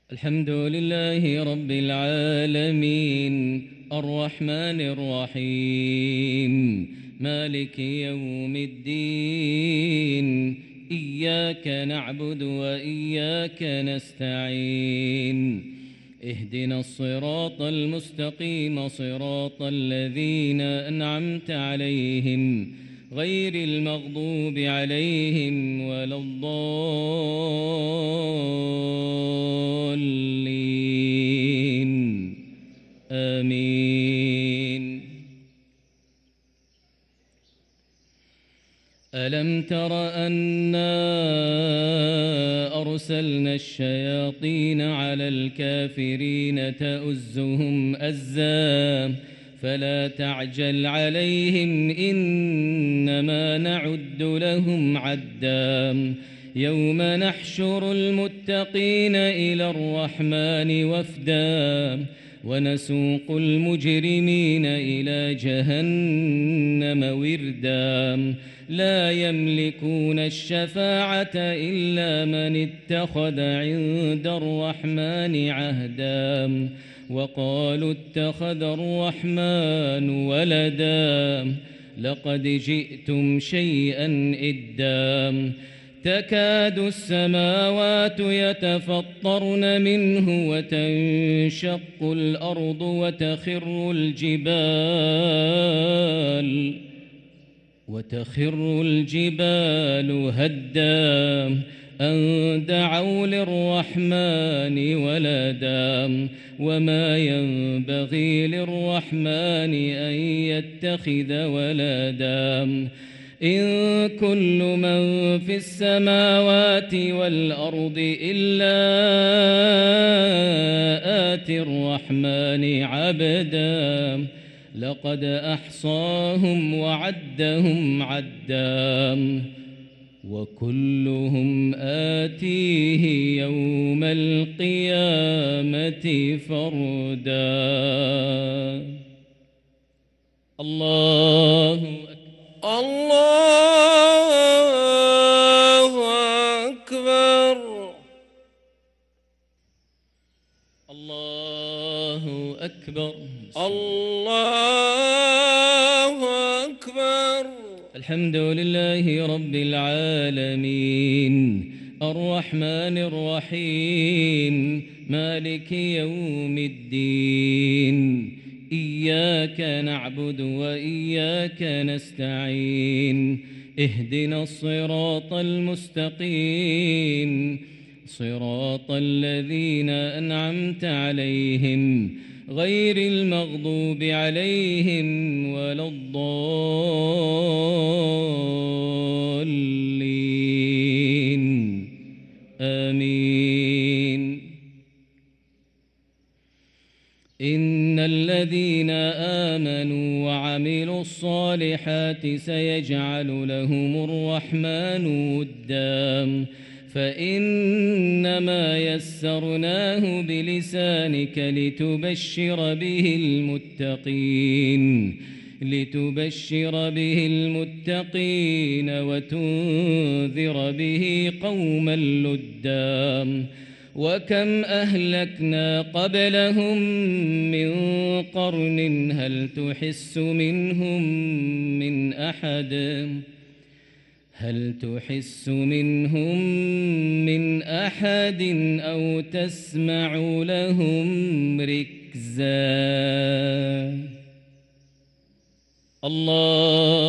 الحمد لله رب العالمين الرحمن الرحيم مالك يوم الدين إياك نعبد وإياك نستعين اهدنا الصراط المستقيم صراط الذين أنعمت عليهم غير المغضوب عليهم ولا الضالين آمين. ألم تر أنا أرسلنا الشياطين على الكافرين تؤزهم أزا فلا تعجل عليهم إنما نعد لهم عدا يوم نحشر المتقين إلى الرحمن وفدا ونسوق المجرمين إلى جهنم وردا لا يملكون الشفاعة إلا من اتخذ عند الرحمن عهدا وقالوا اتخذ الرحمن ولدا لقد جئتم شيئا إدا تكاد السماوات يتفطرن منه وتنشق الأرض وتخر الجبال هدا أن دعوا للرحمن ولدا وما ينبغي للرحمن أن يتخذ ولدا إن كل من في السماوات والأرض إلا آتي الرحمن عبدا لقد أحصاهم وعدهم عدا وكلهم آتيه يوم القيامة فردا. الله أكبر. الله أكبر. الله أكبر. الحمد لله رب العالمين الرحمن الرحيم مالك يوم الدين إياك نعبد وإياك نستعين اهدنا الصراط المستقيم صراط الذين أنعمت عليهم غير المغضوب عليهم ولا الضالين آمين. إن الذين آمنوا وعملوا الصالحات سيجعل لهم الرحمن ودا فإنما يسرناه بلسانك لتبشر به المتقين وتنذر به قوما لدا وكم أهلكنا قبلهم من قرن هل تحس منهم من أحد أو تسمع لهم ركزا. الله